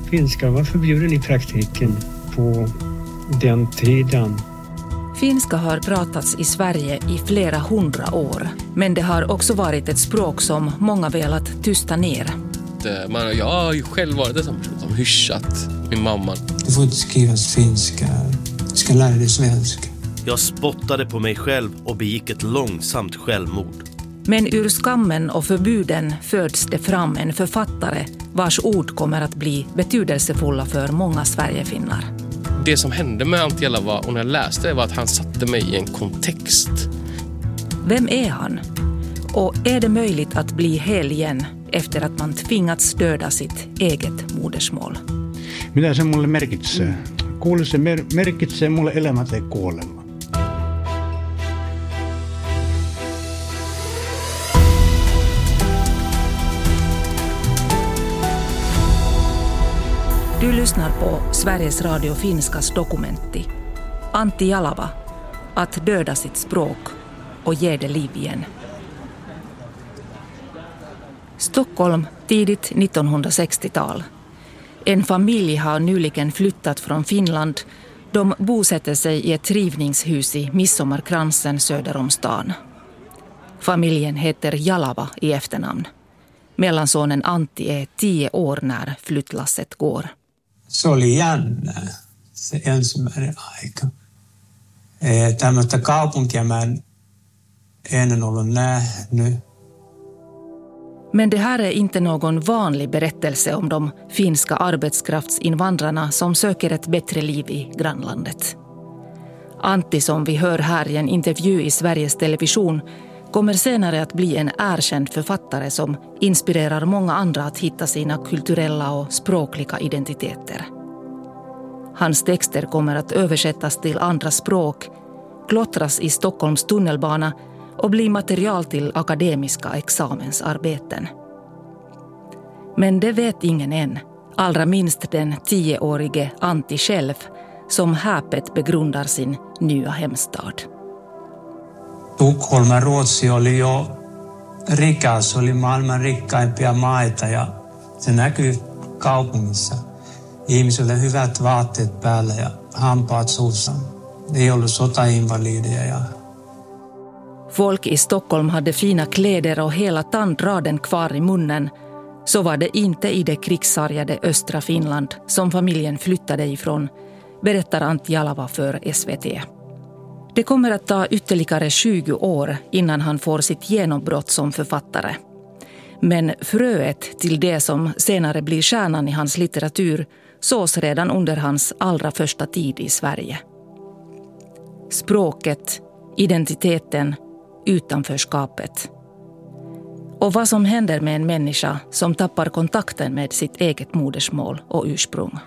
Finska var förbjuden i praktiken på den tiden. Finska har pratats i Sverige i flera 100 år, men det har också varit ett språk som många velat tysta ner. Jag har ju själv varit en sån person som hyschat min mamma. Du får inte skriva finska, du ska lära dig svenska. Jag spottade på mig själv och begick ett långsamt självmord. Men ur skammen och förbuden föds det fram en författare vars ord kommer att bli betydelsefulla för många Sverigefinnar. Det som hände med Antti Jalava och när jag läste det var att han satte mig i en kontext. Vem är han? Och är det möjligt att bli hel igen efter att man tvingats döda sitt eget modersmål? Mitä se mulle merkitsee? Kuule, se merkitsee mulle elämä tai kuolema. Du lyssnar på Sveriges Radio Finskas dokumenti. Antti Jalava, att döda sitt språk och ge det liv igen. Stockholm, tidigt 1960-tal. En familj har nyligen flyttat från Finland. De bosätter sig i ett rivningshus i Midsommarkransen söder om stan. Familjen heter Jalava i efternamn. Mellansonen Antti är 10 år när flyttlasset går. Se oli jännä, se ensimmäinen aika. Tämmöistä kaupunkia mä en ennen ollut nähnyt. Men det här är inte någon vanlig berättelse om de finska arbetskraftsinvandrarna som söker ett bättre liv i grannlandet. Antti, som vi hör här i en intervju i Sveriges Television, kommer senare att bli en erkänd författare som inspirerar många andra att hitta sina kulturella och språkliga identiteter. Hans texter kommer att översättas till andra språk, klottras i Stockholms tunnelbana och bli material till akademiska examensarbeten. Men det vet ingen än, allra minst den 10-årige Antti själv, som häpet begrundar sin nya hemstad. Tukholma, Ruotsi oli jo rikas, oli maailman rikkaimpia maita ja se näkyy kaupungissa. Ihmisillä hyvät vaatteet päällä ja hampaat suussa. Ei ollut sotainvalideja ja... Folk i Stockholm hade fina kläder och hela tandraden kvar i munnen. Så var det inte i det krigssargade östra Finland som familjen flyttade ifrån, berättar Antti Jalava för SVT. Det kommer att ta ytterligare 20 år innan han får sitt genombrott som författare. Men fröet till det som senare blir kärnan i hans litteratur sås redan under hans allra första tid i Sverige. Språket, identiteten, utanförskapet. Och vad som händer med en människa som tappar kontakten med sitt eget modersmål och ursprung.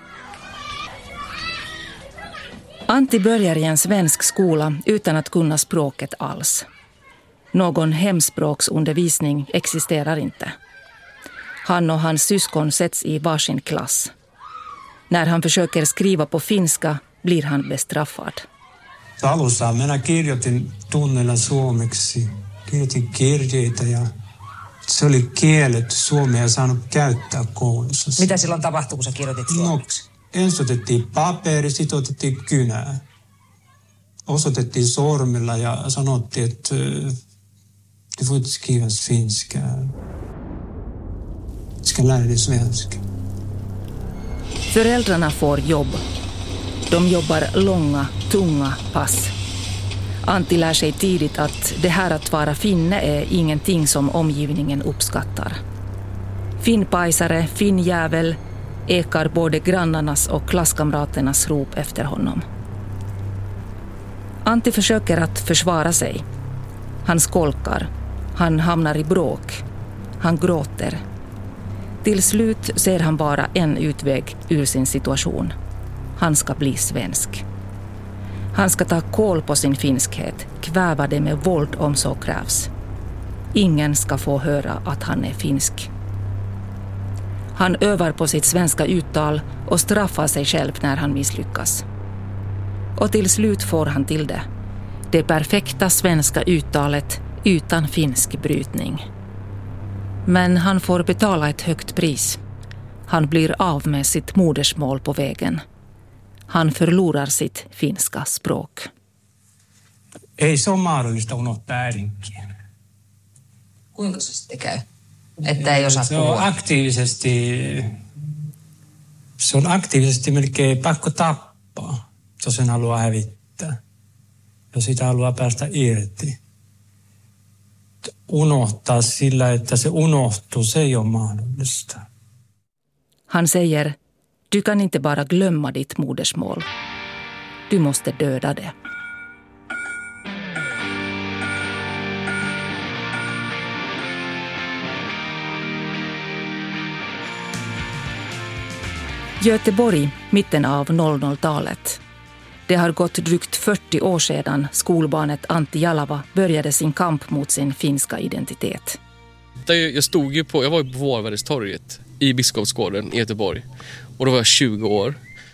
Antti börjar i en svensk skola utan att kunna språket alls. Någon hemspråksundervisning existerar inte. Han och hans syskon sätts i varsin klass. När han försöker skriva på finska blir han bestraffad. Alussa minä kirjoitin tunnilla suomeksi. Kirjoitin kirjeitä ja se oli kielletty. Suomea ei saanut käyttää koulussa. Mitä silloin tapahtui, kun sä kirjoitit suomeksi? No, ensin otettiin paperi, sitten otettiin kynää. Osoitettiin sormilla ja sanottiin, että du får inte skriva finska. Du ska lära dig svenska. Föräldrarna får jobb. De jobbar långa, tunga pass. Antti lär sig tidigt att det här att vara finne är ingenting som omgivningen uppskattar. Finnpajsare, finnjävel ekar både grannarnas och klasskamraternas rop efter honom. Antti försöker att försvara sig. Han skolkar. Han hamnar i bråk. Han gråter. Till slut ser han bara en utväg ur sin situation. Han ska bli svensk. Han ska ta kål på sin finskhet, kväva det med våld om så krävs. Ingen ska få höra att han är finsk. Han övar på sitt svenska uttal och straffar sig själv när han misslyckas. Och till slut får han till det. Det perfekta svenska uttalet utan finsk brytning. Men han får betala ett högt pris. Han blir av med sitt modersmål på vägen. Han förlorar sitt finska språk. Ei se ole mahdollista unohtaa äidinkielen. Kuinka se sitten käy? Että ei osaa Se on puhua. aktiivisesti melkein pakko tappaa, jos sen haluaa hävittää. Jos sitä haluaa päästä irti. Unohtaa sillä, että se unohtuu, se ei ole mahdollista. Han säger, du kan inte bara glömma ditt modersmål. Du måste döda det. Göteborg, mitten av 00-talet. Det har gått drygt 40 år sedan skolbarnet Antti Jalava började sin kamp mot sin finska identitet. Jag var ju på Vårväderstorget i Biskopsgården i Göteborg. Och då var jag 20 år.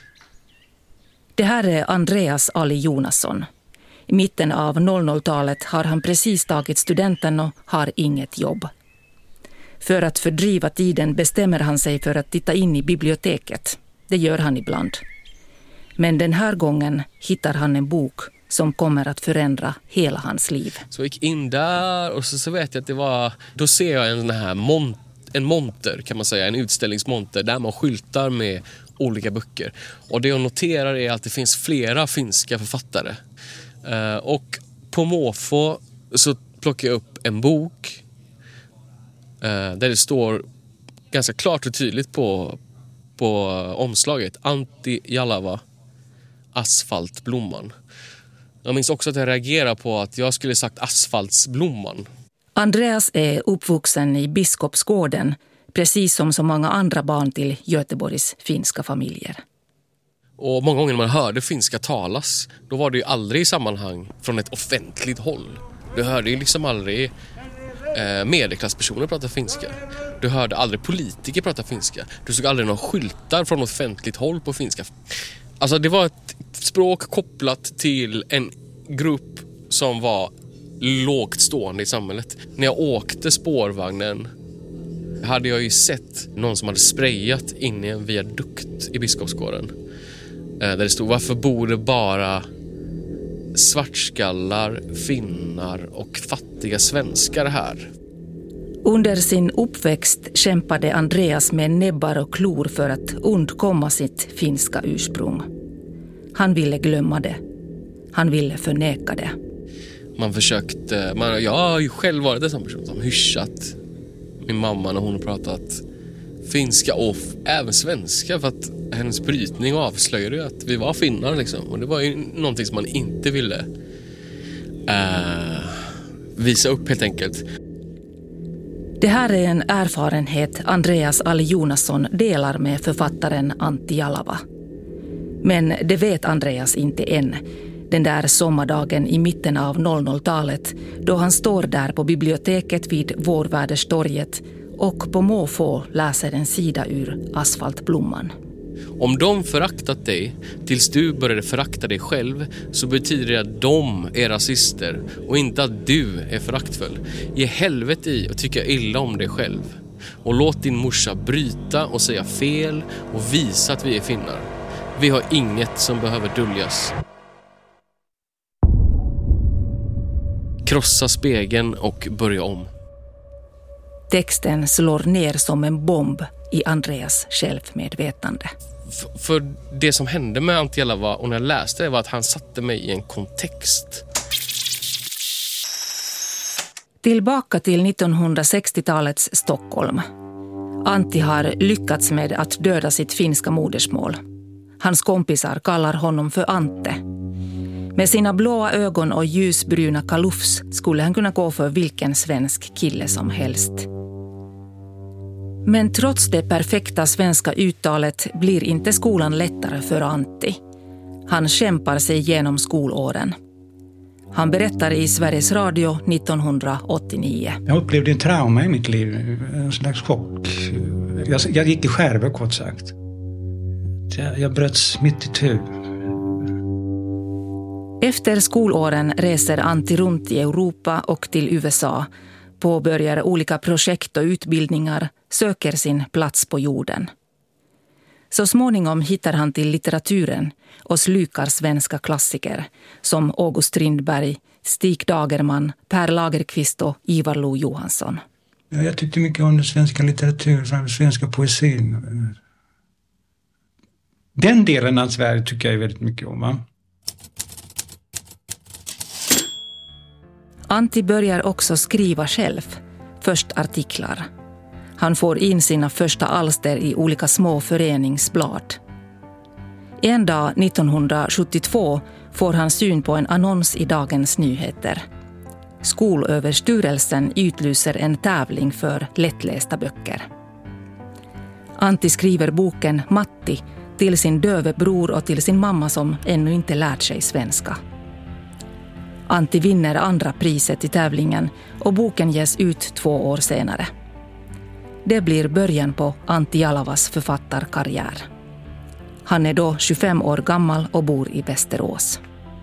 Det här är Andreas Ali Jonasson. I mitten av 00-talet har han precis tagit studenten och har inget jobb. För att fördriva tiden bestämmer han sig för att titta in i biblioteket. Det gör han ibland. Men den här gången hittar han en bok som kommer att förändra hela hans liv. Så jag gick in där och så vet jag att det var... Då ser jag en sån här en monter kan man säga, en utställningsmonter där man skyltar med olika böcker. Och det jag noterar är att det finns flera finska författare. Och på måfå så plockar jag upp en bok där det står ganska klart och tydligt på omslaget Antti Jalava, Asfaltblomman. Jag minns också att jag reagerade på att jag skulle sagt asfaltsblomman. Andreas är uppvuxen i Biskopsgården, precis som så många andra barn till Göteborgs finska familjer. Och många gånger när man hörde finska talas, då var det ju aldrig i sammanhang från ett offentligt håll. Du hörde ju liksom aldrig medelklasspersoner prata finska. Du hörde aldrig politiker prata finska. Du såg aldrig några skyltar från offentligt håll på finska. Alltså det var ett språk kopplat till en grupp som var lågt stående i samhället. När jag åkte spårvagnen hade jag ju sett någon som hade sprayat in i en viadukt i Biskopsgården. Där det stod, varför bor det bara svartskallar, finnar och fattiga svenskar här? Under sin uppväxt kämpade Andreas med näbbar och klor för att undkomma sitt finska ursprung. Han ville glömma det. Han ville förneka det. Man försökte, jag har ju själv varit en sån person som hyschat min mamma när hon pratat finska och även svenska, för att hennes brytning avslöjade ju att vi var finnar liksom. Och det var ju någonting som man inte ville visa upp helt enkelt. Det här är en erfarenhet Andreas Ali Jonasson delar med författaren Antti Jalava. Men det vet Andreas inte än. Den där sommardagen i mitten av 00-talet då han står där på biblioteket vid Vårväderstorget och på måfå läser en sida ur Asfaltblomman. Om de föraktat dig tills du började förakta dig själv, så betyder det att de är rasister och inte att du är föraktfull. Ge helvete i och tycka illa om dig själv. Och låt din morsa bryta och säga fel och visa att vi är finnar. Vi har inget som behöver döljas. Krossa spegeln och börja om. Texten slår ner som en bomb i Andreas självmedvetande. För det som hände med Antti Jalava och när jag läste det var att han satte mig i en kontext. Tillbaka till 1960-talets Stockholm. Antti har lyckats med att döda sitt finska modersmål. Hans kompisar kallar honom för Ante. Med sina blåa ögon och ljusbruna kalufs skulle han kunna gå för vilken svensk kille som helst. Men trots det perfekta svenska uttalet blir inte skolan lättare för Antti. Han kämpar sig genom skolåren. Han berättar i Sveriges Radio 1989. Jag upplevde en trauma i mitt liv, en slags chock. Jag gick i skärvor kort sagt. Jag bröts mitt i tu. Efter skolåren reser Antti runt i Europa och till USA, påbörjar olika projekt och utbildningar, söker sin plats på jorden. Så småningom hittar han till litteraturen och slukar svenska klassiker som August Strindberg, Stig Dagerman, Per Lagerkvist och Ivar Lo-Johansson. Ja, jag tyckte mycket om den svenska litteraturen, den svenska poesin. Den delen av Sverige tycker jag väldigt mycket om. Va? Antti börjar också skriva själv, först artiklar. Han får in sina första alster i olika små föreningsblad. En dag 1972 får han syn på en annons i Dagens Nyheter. Skolöverstyrelsen utlyser en tävling för lättlästa böcker. Antti skriver boken Matti till sin döve bror och till sin mamma som ännu inte lärt sig svenska. Antti vinner andra priset i tävlingen och boken ges ut 2 år senare. Det blir början på Antti Jalavas författarkarriär. Han är då 25 år gammal och bor i Västerås.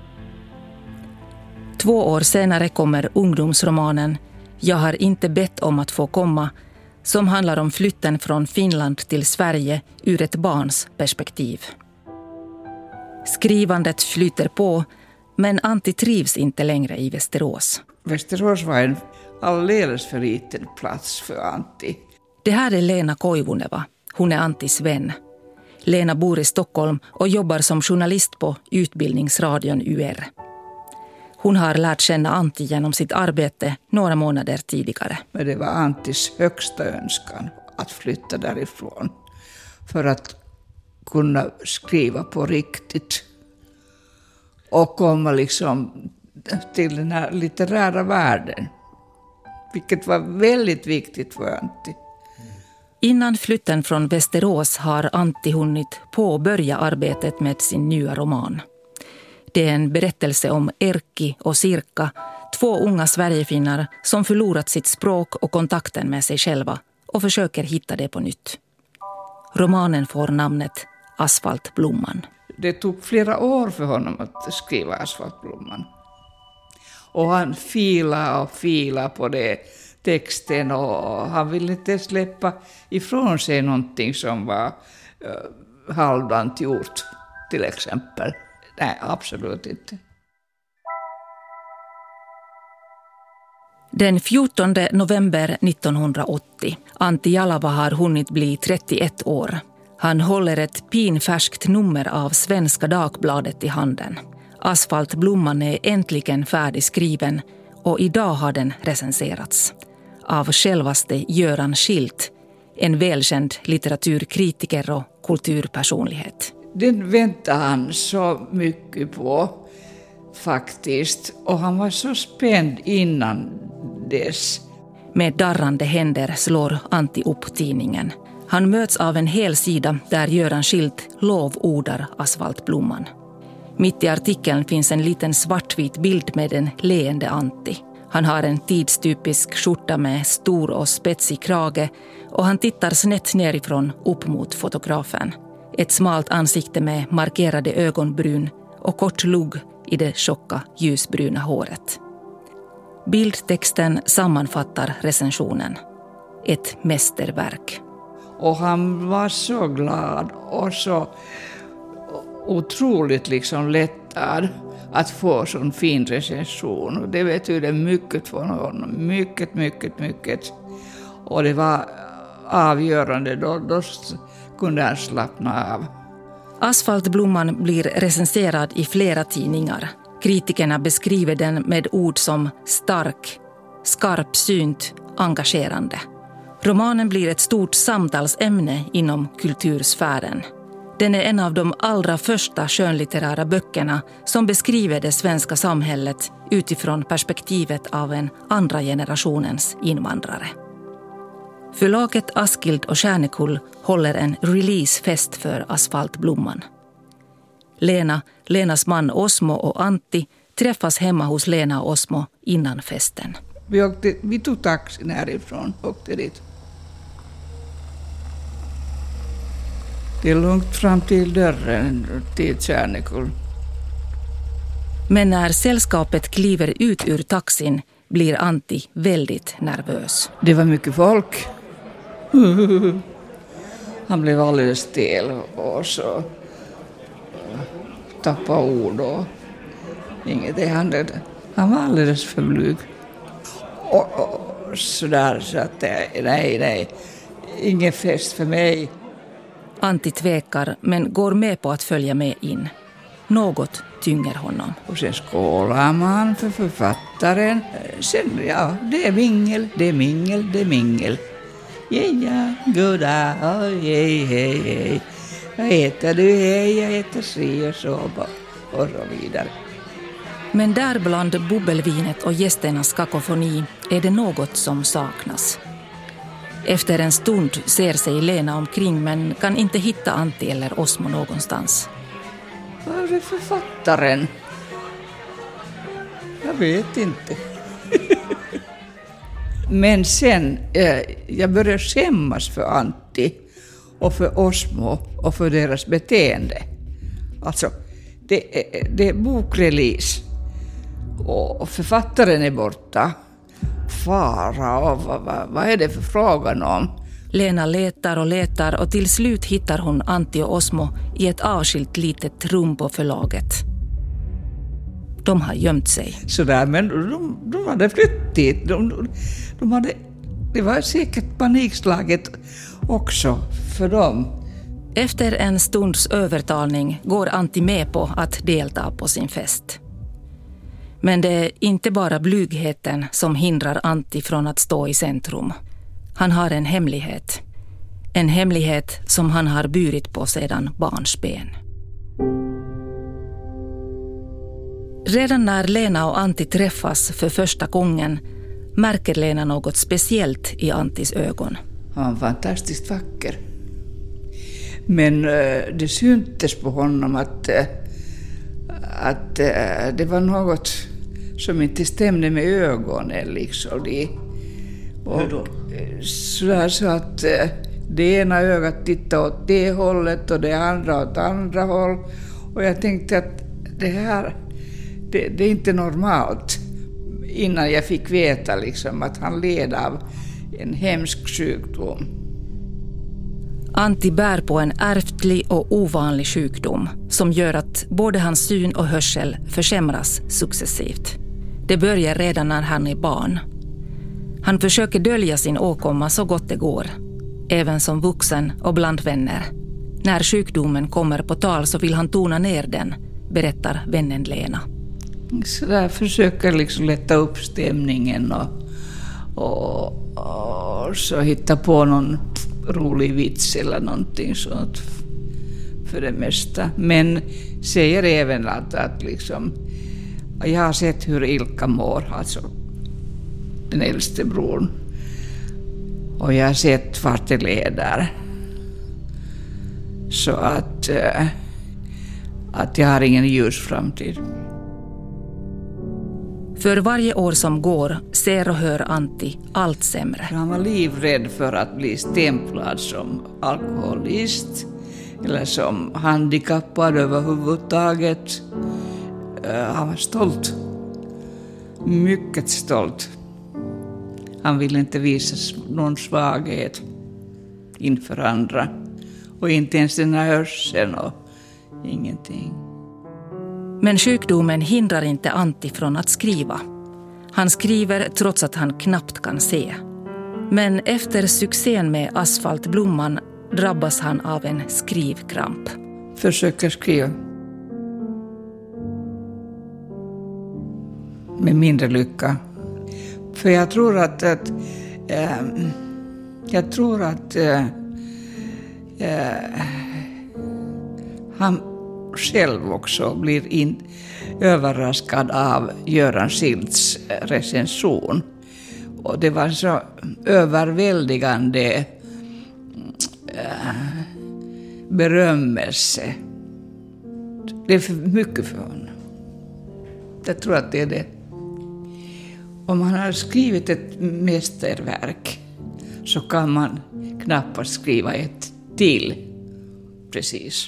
2 år senare kommer ungdomsromanen Jag har inte bett om att få komma, som handlar om flytten från Finland till Sverige ur ett barns perspektiv. Skrivandet flyter på, men Antti trivs inte längre i Västerås. Västerås var en alldeles för liten plats för Antti. Det här är Lena Koivuneva. Hon är Anttis vän. Lena bor i Stockholm och jobbar som journalist på utbildningsradion UR. Hon har lärt känna Antti genom sitt arbete några månader tidigare. Men det var Anttis högsta önskan att flytta därifrån för att kunna skriva på riktigt och komma liksom till den här litterära världen, vilket var väldigt viktigt för Antti. Innan flytten från Västerås har Antti hunnit påbörja arbetet med sin nya roman. Det är en berättelse om Erkki och Sirkka, 2 unga Sverigefinnar som förlorat sitt språk och kontakten med sig själva och försöker hitta det på nytt. Romanen får namnet Asfaltblomman. Det tog flera år för honom att skriva Asfaltblomman. Och han filade på det texten och han ville inte släppa ifrån sig någonting som var halvdant gjort, till exempel. Nej, absolut inte. Den 14 november 1980. Antti Jalava har hunnit bli 31 år. Han håller ett pinfärskt nummer av Svenska Dagbladet i handen. Asfaltblomman är äntligen färdigskriven och idag har den recenserats av självaste Göran Schilt, en välkänd litteraturkritiker och kulturpersonlighet. Den väntade han så mycket på faktiskt, och han var så spänd innan dess. Med darrande händer slår Antti upp tidningen. Han möts av en hel sida där Göran Schilt lovordar Asfaltblomman. Mitt i artikeln finns en liten svartvit bild med en leende Antti. Han har en tidstypisk skjorta med stor och spetsig krage och han tittar snett nerifrån upp mot fotografen. Ett smalt ansikte med markerade ögonbryn och kort lugg i det tjocka ljusbruna håret. Bildtexten sammanfattar recensionen. Ett mästerverk. Och han var så glad och så otroligt liksom lättad att få sån fin recension. Och det betyder mycket för honom. Mycket. Och det var avgörande. Då kunde han slappna av. Asfaltblomman blir recenserad i flera tidningar. Kritikerna beskriver den med ord som stark, skarpsynt, engagerande. Romanen blir ett stort samtalsämne inom kultursfären. Den är en av de allra första skönlitterära böckerna som beskriver det svenska samhället utifrån perspektivet av en andra generationens invandrare. Förlaget Askild och Kärnekull håller en releasefest för Asfaltblomman. Lenas man Osmo och Antti träffas hemma hos Lena och Osmo innan festen. Vi tog taxin härifrån och åkte dit. Det är långt fram till dörren till Kärnekull. Men när sällskapet kliver ut ur taxin blir Antti väldigt nervös. Det var mycket folk. Han blev alldeles stel och så tappade ord och inget. Han var alldeles för blyg. Och sådär så att nej, ingen fest för mig. Antti tvekar men går med på att följa med in. Något tynger honom. Och sen skålar man för författaren. Sen, ja, det är mingel. Ja, goda, hej. Jag äter du, hej, jag äter si och så vidare. Men där bland bubbelvinet och gästernas kakofoni är det något som saknas. Efter en stund ser sig Lena omkring men kan inte hitta Antti eller Osmo någonstans. Var är författaren? Jag vet inte. Men sen, jag började skämmas för Antti och för Osmo och för deras beteende. Alltså, det är bokrelease och författaren är borta. Fara, och vad är det för frågan om? Lena letar och till slut hittar hon Antti och Osmo i ett avskilt litet rum på förlaget. De har gömt sig. Sådär, men de hade flyttat dit. Det var säkert panikslaget också för dem. Efter en stunds övertalning går Antti med på att delta på sin fest. Men det är inte bara blygheten som hindrar Antti från att stå i centrum. Han har en hemlighet. En hemlighet som han har burit på sedan barnsben. Redan när Lena och Antti träffas för första gången märker Lena något speciellt i Anttis ögon. Han var fantastiskt vacker. Men det syntes på honom att det var något som inte stämde med ögonen. Liksom. Hur då? Så att det ena ögat tittade åt det hållet och det andra åt andra håll. Och jag tänkte att det här, det är inte normalt. Innan jag fick veta liksom, att han led av en hemsk sjukdom. Antti bär på en ärftlig och ovanlig sjukdom som gör att både hans syn och hörsel försämras successivt. Det börjar redan när han är barn. Han försöker dölja sin åkomma så gott det går, även som vuxen och bland vänner. När sjukdomen kommer på tal så vill han tona ner den, berättar vännen Lena. Så där försöker liksom lätta upp stämningen och så hitta på någon rolig vits eller någonting sånt för det mesta. Men säger även att liksom, jag har sett hur Ilka mår, alltså den äldste bron. Och jag har sett vart det leder. Så att jag har ingen ljus framtid. För varje år som går ser och hör Antti allt sämre. Han var livrädd för att bli stämplad som alkoholist eller som handikappad överhuvudtaget. Han var stolt. Mycket stolt. Han ville inte visa någon svaghet inför andra. Och inte ens den här hörseln och ingenting. Men sjukdomen hindrar inte Antti från att skriva. Han skriver trots att han knappt kan se. Men efter succén med Asfaltblomman drabbas han av en skrivkramp. Försöker skriva. Med mindre lycka. För jag tror att han själv också blir överraskad av Göran Schilds recension. Och det var så överväldigande berömmelse. Det är för mycket för honom. Jag tror att det är det. Om man har skrivit ett mästerverk så kan man knappast skriva ett till precis.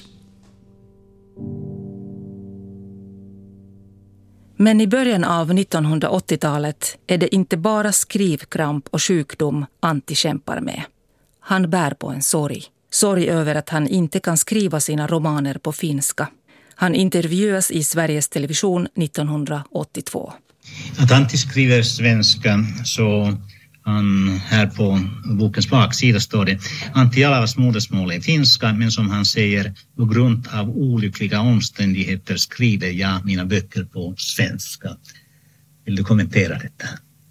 Men i början av 1980-talet är det inte bara skrivkramp och sjukdom Antti kämpar med. Han bär på en sorg sorg över att han inte kan skriva sina romaner på finska. Han intervjuas i Sveriges Television 1982. Att Antti skriver svenska, så han, här på bokens baksida står det: Antti Jalavas modersmål är finska, men som han säger, på grund av olyckliga omständigheter skriver jag mina böcker på svenska. Vill du kommentera detta?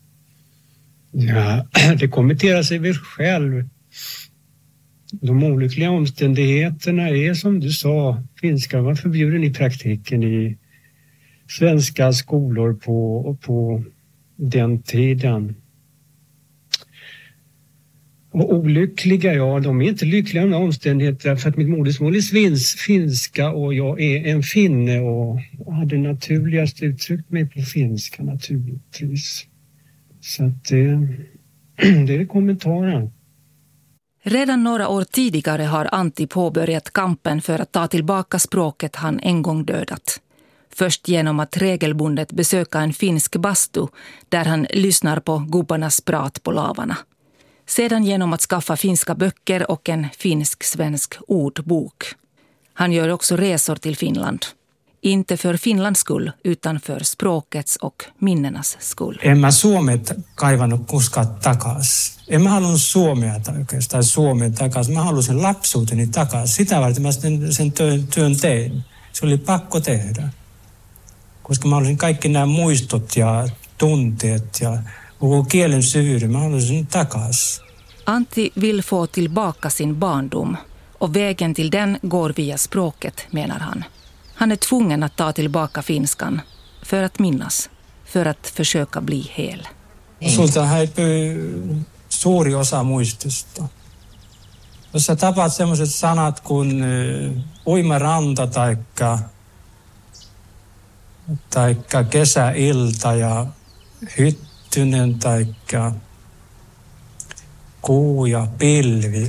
Ja, det kommenterar sig väl själv. De olyckliga omständigheterna är, som du sa, finska var förbjuden i praktiken i svenska skolor på den tiden. Och olyckliga, ja, de är inte lyckliga under omständigheter, för att mitt modersmål är finska och jag är en finne och hade naturligast uttryckt mig på finska naturligtvis. Så att det är kommentaren. Redan några år tidigare har Antti påbörjat kampen för att ta tillbaka språket han en gång dödat. Först genom att regelbundet besöka en finsk bastu där han lyssnar på gubbarnas prat på lavarna. Sedan genom att skaffa finska böcker och en finsk-svensk ordbok. Han gör också resor till Finland. Inte för Finlands skull, utan för språkets och minnenas skull. En mä Suomet kaivannut kuskaa takas. En mä halunnut Suomea oikeastaan Suomen takas. Mä halusin lapsuuteni takas. Sitä varten mä sen työn tein. Se oli pakko tehdä. Koska mä halusin kaikki nämä muistot ja tunteet ja koko kielen syvyyden. Mä halusin takas. Antti vill få tillbaka sin barndom. Och vägen till den går via språket, menar han. Han är tvungen att ta tillbaka finskan för att minnas, för att försöka bli hel. Sulta häipyy suuri osa muistista. Jos sä tapaat sellaiset sanat kuin uimaranta taikka kesäilta ja hyttynen taikka kuu ja pilvi,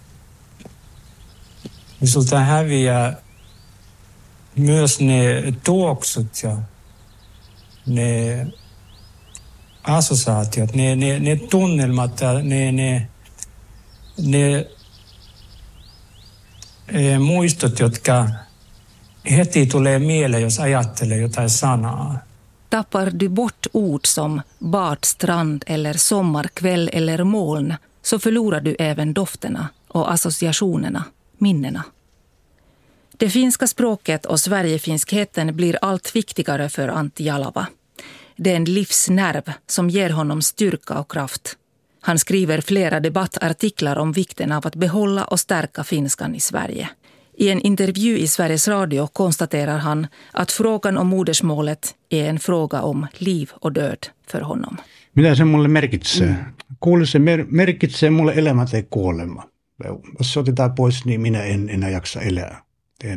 niin sulta häviää myös ne tuoksut ja ne assosiaatiot, ne tunnelmat ja ne muistot, jotka heti tulee mieleen, jos ajattelee jotain sanaa. Tappar du bort ord som badstrand eller sommarkväll eller moln, så förlorar du även dofterna och associationerna, minnena. Det finska språket och Sverigefinskheten blir allt viktigare för Antti Jalava. Det är en livsnerv som ger honom styrka och kraft. Han skriver flera debattartiklar om vikten av att behålla och stärka finskan i Sverige. I en intervju i Sveriges Radio konstaterar han att frågan om modersmålet är en fråga om liv och död för honom. Mitä se mulle merkitsee? Kuule, se merkitsee mulle elämä tai kuolema. Jos se otetaan pois, niin minä en enää jaksa elää.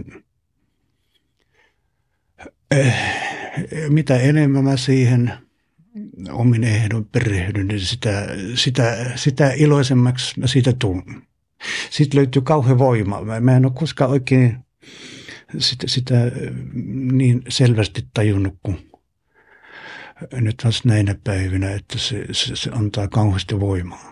Mitä enemmän mä siihen omin ehdon perehdyn, niin sitä iloisemmaksi mä siitä tuun. Siitä löytyy kauhean voima. Mä en ole koskaan oikein sitä niin selvästi tajunnut kuin nyt taas näinä päivinä, että se antaa kauheasti voimaa.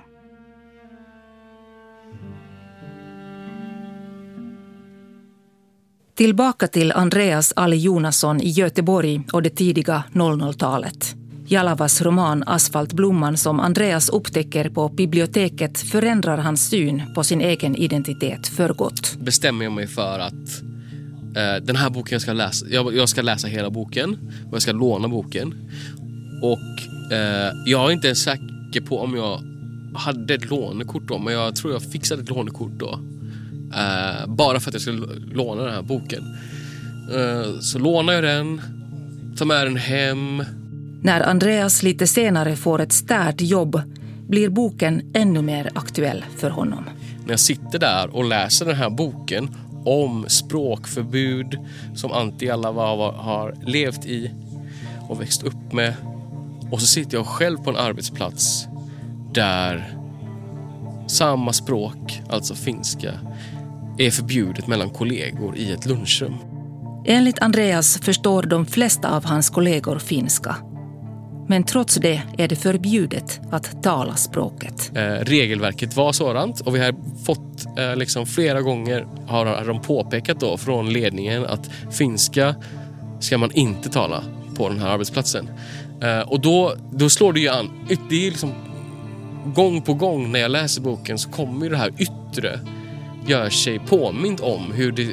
Tillbaka till Andreas Ali Jonasson i Göteborg och det tidiga 00-talet. Jalavas roman Asfaltblomman som Andreas upptäcker på biblioteket förändrar hans syn på sin egen identitet för gott. Bestämmer jag mig för att den här boken jag ska läsa. Jag ska läsa hela boken och jag ska låna boken. Och jag är inte ens säker på om jag hade ett lånekort då, men jag tror jag fixade ett lånekort då. Bara för att jag skulle låna den här boken. Så lånar jag den, tar med den hem. När Andreas lite senare får ett stärt jobb blir boken ännu mer aktuell för honom. När jag sitter där och läser den här boken om språkförbud som Antti Jalava har levt i och växt upp med, och så sitter jag själv på en arbetsplats där samma språk, alltså finska, är förbjudet mellan kollegor i ett lunchrum. Enligt Andreas förstår de flesta av hans kollegor finska. Men trots det är det förbjudet att tala språket. Regelverket var sådant och vi har fått liksom flera gånger har de påpekat då från ledningen att finska ska man inte tala på den här arbetsplatsen. Och då slår det ju an. Det är liksom gång på gång när jag läser boken så kommer ju det här yttre gör sig påmind om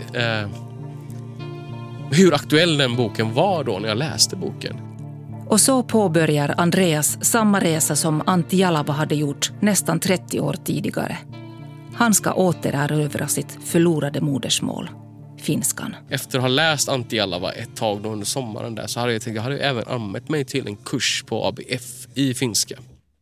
hur aktuell den boken var då när jag läste boken. Och så påbörjar Andreas samma resa som Antti Jalava hade gjort nästan 30 år tidigare. Han ska återerövra sitt förlorade modersmål, finskan. Efter att ha läst Antti Jalava ett tag då under sommaren där så hade jag tänkt jag hade även anmält mig till en kurs på ABF i finska.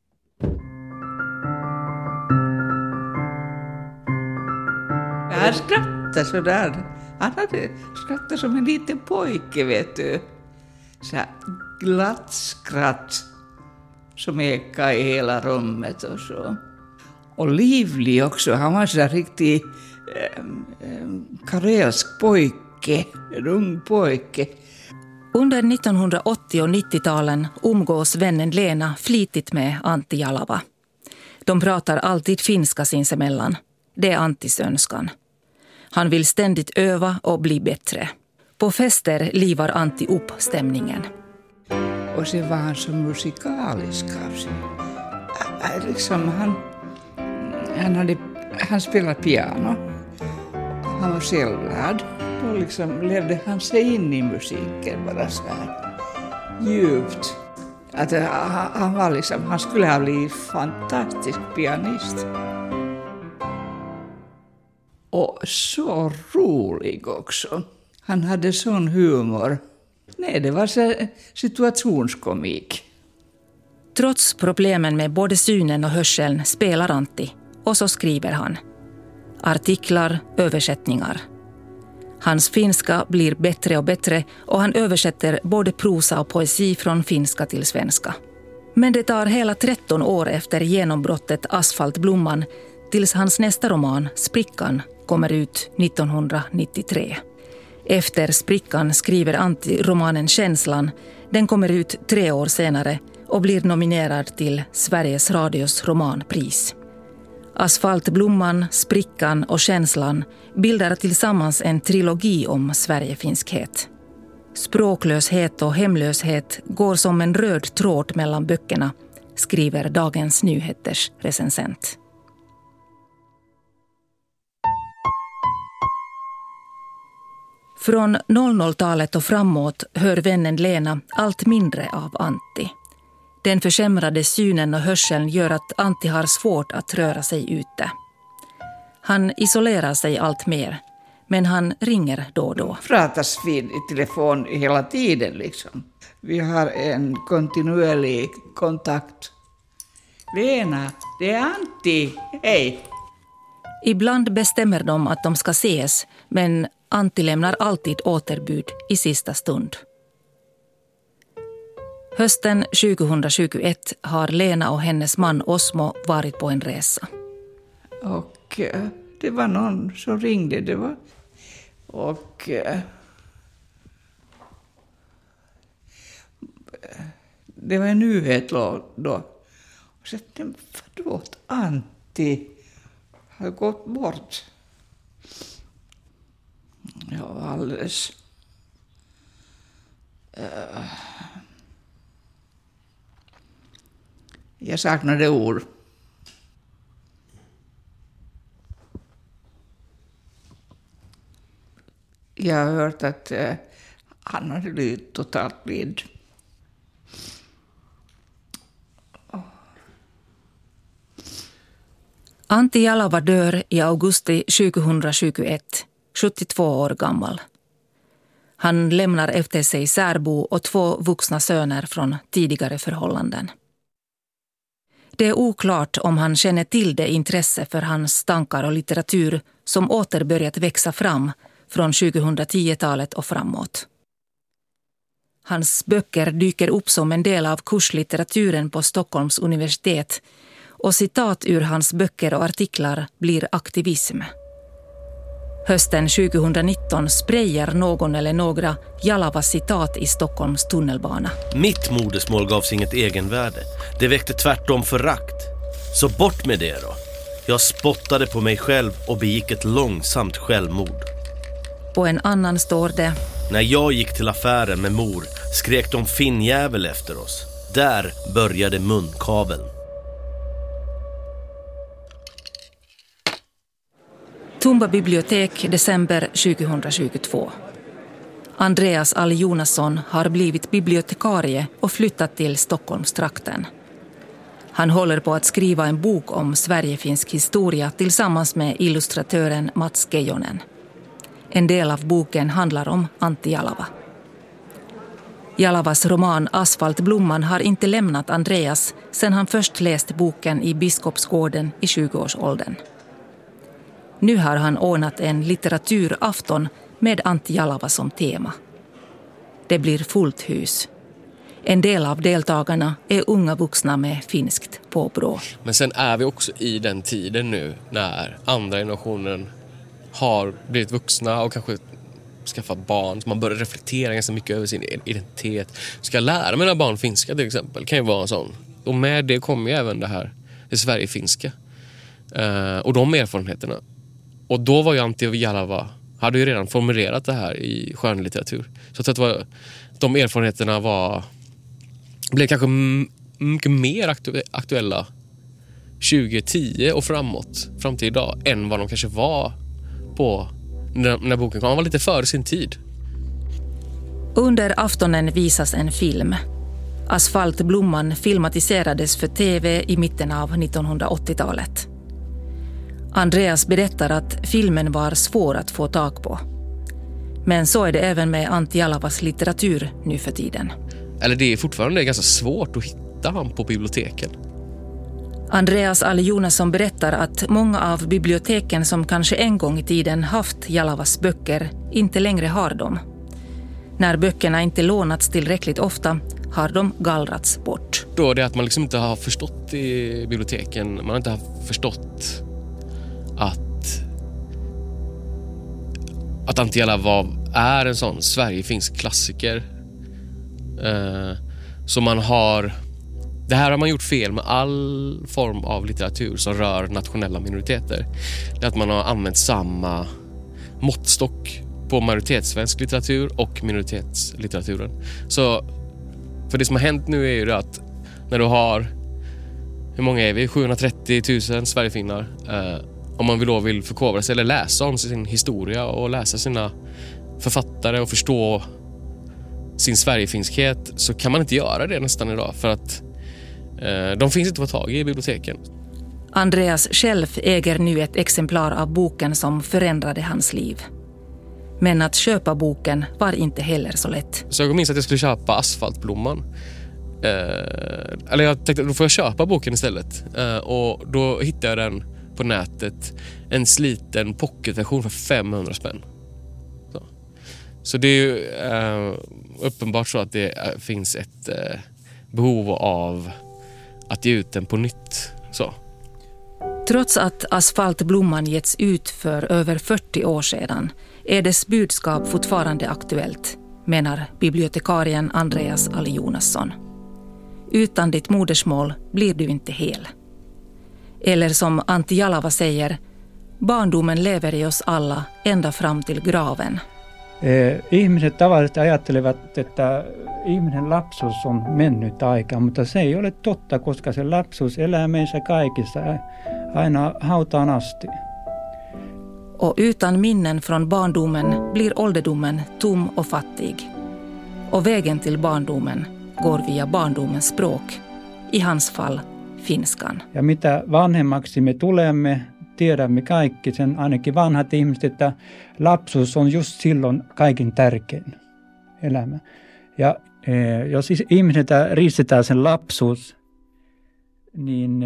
Han skrattade sådär. Han hade skrattat som en liten pojke, vet du. Så här glatt skratt som ekade i hela rummet och så. Och livlig också. Han var så där riktigt karelsk pojke, en ung pojke. Under 1980- och 90-talen umgås vännen Lena flitigt med Antti Jalava. De pratar alltid finska sinsemellan. Det är Anttis önskan. Han vill ständigt öva och bli bättre. På fester livar Antti upp stämningen. Och så var han så musikalisk av sig. Liksom han spelade piano. Han var självlärd. Då liksom levde han sig in i musiken bara så här djupt. Att han skulle ha blivit fantastisk pianist. Och så rolig också. Han hade sån humor. Nej, det var så situationskomik. Trots problemen med både synen och hörseln spelar Antti. Och så skriver han. Artiklar, översättningar. Hans finska blir bättre och bättre och han översätter både prosa och poesi från finska till svenska. Men det tar hela 13 år efter genombrottet Asfaltblomman tills hans nästa roman, Sprickan, kommer ut 1993. Efter Sprickan skriver Antti romanen Känslan. Den kommer ut 3 år senare och blir nominerad till Sveriges Radios romanpris. Asfaltblomman, Sprickan och Känslan bildar tillsammans en trilogi om Sverigefinskhet. Språklöshet och hemlöshet går som en röd tråd mellan böckerna, skriver Dagens Nyheters recensent. Från 00-talet och framåt hör vännen Lena allt mindre av Antti. Den försämrade synen och hörseln gör att Antti har svårt att röra sig ute. Han isolerar sig allt mer, men han ringer då och då. Pratas vid i telefon hela tiden liksom. Vi har en kontinuerlig kontakt. Lena, det är Antti, hej! Ibland bestämmer de att de ska ses, men Antti lämnar alltid återbud i sista stund. Hösten 2021 har Lena och hennes man Osmo varit på en resa. Och det var någon som ringde. Det var en nyhet då. Och så tänkte jag, vadå, Antti har gått bort. Ja, alldeles. Jag saknade ord. Jag har hört att han hade blivit totalt blind. Antti Jalava dör i augusti 2021, 72 år gammal. Han lämnar efter sig särbo och 2 vuxna söner från tidigare förhållanden. Det är oklart om han känner till det intresse för hans tankar och litteratur som åter börjat växa fram från 2010-talet och framåt. Hans böcker dyker upp som en del av kurslitteraturen på Stockholms universitet och citat ur hans böcker och artiklar blir aktivism. Hösten 2019 sprayar någon eller några Jalavas citat i Stockholms tunnelbana. Mitt modersmål gavs inget egenvärde. Det väckte tvärtom förakt. Så bort med det då. Jag spottade på mig själv och begick ett långsamt självmord. På en annan står det: När jag gick till affären med mor skrek de finnjävel efter oss. Där började munkaveln. Tumba bibliotek, december 2022. Andreas Al Jonasson har blivit bibliotekarie och flyttat till Stockholmstrakten. Han håller på att skriva en bok om Sverigefinsk historia tillsammans med illustratören Mats Keijonen. En del av boken handlar om Antti Jalava. Jalavas roman Asfaltblomman har inte lämnat Andreas sedan han först läst boken i Biskopsgården i 20-årsåldern. Nu har han ordnat en litteraturafton med Antti Jalava som tema. Det blir fullt hus. En del av deltagarna är unga vuxna med finskt påbrå. Men sen är vi också i den tiden nu när andra generationen har blivit vuxna och kanske skaffat barn. Så man börjar reflektera ganska mycket över sin identitet. Ska jag lära mina barn finska till exempel? Kan ju vara en sån. Och med det kommer ju även det Sverigefinska. Och de erfarenheterna. Och då var ju Antti Jalava, hade ju redan formulerat det här i skönlitteratur. Så att de erfarenheterna blev kanske mycket mer aktuella 2010 och fram till idag än vad de kanske var på när boken kom. Han var lite före sin tid. Under aftonen visas en film. Asfaltblomman filmatiserades för tv i mitten av 1980-talet. Andreas berättar att filmen var svår att få tag på. Men så är det även med Antti Jalavas litteratur nu för tiden. Eller det är fortfarande ganska svårt att hitta han på biblioteken. Andreas Al Jonasson berättar att många av biblioteken som kanske en gång i tiden haft Jalavas böcker inte längre har dem. När böckerna inte lånats tillräckligt ofta har de gallrats bort. Då är det att man liksom inte har förstått i biblioteken, man har inte förstått att Antti Jalava är en sån Sverigefinsk klassiker. Så det här har man gjort fel med all form av litteratur som rör nationella minoriteter. Det är att man har använt samma måttstock på majoritetssvensk litteratur och minoritetslitteraturen. Så för det som har hänt nu är ju det att när du har, hur många är vi? 730 000 Sverigefinnar. Om man vill förkovra sig eller läsa om sin historia och läsa sina författare och förstå sin Sverigefinskhet, så kan man inte göra det nästan idag för att de finns inte att få tag i biblioteken. Andreas själv äger nu ett exemplar av boken som förändrade hans liv. Men att köpa boken var inte heller så lätt. Så jag minns att jag skulle köpa Asfaltblomman. Eller jag tänkte, då får jag köpa boken istället. Och då hittade jag den på nätet. En sliten pocketversion för 500 spänn. Så det är ju uppenbart så att det finns ett behov av att ge ut den på nytt. Så. Trots att Asfaltblomman getts ut för över 40 år sedan är dess budskap fortfarande aktuellt, menar bibliotekarien Andreas Al Jonasson. Utan ditt modersmål blir du inte hel. Eller som Antti Jalava säger, barndomen lever i oss alla ända fram till graven. Ihmiset tavallisesti ajattelevat, että ihminen lapsuus on mennyt aika, mutta se ei ole totta, koska se lapsuus elää meissä kaikissa aina hautaan asti. Och utan minnen från barndomen blir ålderdomen tom och fattig. Och vägen till barndomen går via barndomens språk, i hans fall finskan. Ja mitä vanhemmaksi me tulemme, tiedämme kaikki, sen ainakin vanhat ihmiset, että lapsuus on just silloin kaikin tärkein elämä. Ja jos ihmiseltä riistetään sen lapsuus, niin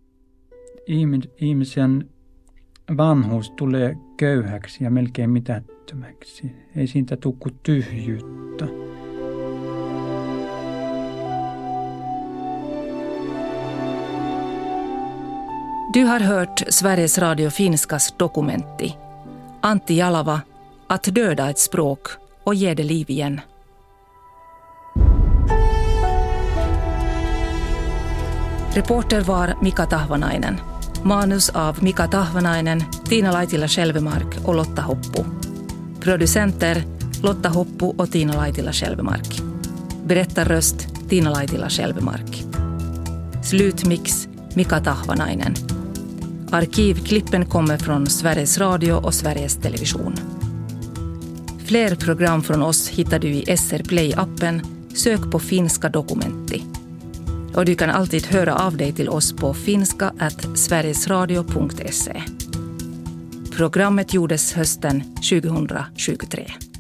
ihmisen vanhuus tulee köyhäksi ja melkein mitättömäksi. Ei siitä tule kuin tyhjyyttä. Du har hört Sveriges Radio Finskas dokumenti. Antti Jalava, att döda ett språk och ge det liv igen. Reporter var Mika Tahvanainen. Manus av Mika Tahvanainen, Tiina Laitila-Skälvemark och Lotta Hoppu. Producenter Lotta Hoppu och Tiina Laitila-Skälvemark. Berättarröst Tiina Laitila-Skälvemark. Slutmix Mika Tahvanainen. Arkivklippen kommer från Sveriges Radio och Sveriges Television. Fler program från oss hittar du i SR Play-appen. Sök på finska Dokumentti. Och du kan alltid höra av dig till oss på finska@sverigesradio.se. Programmet gjordes hösten 2023.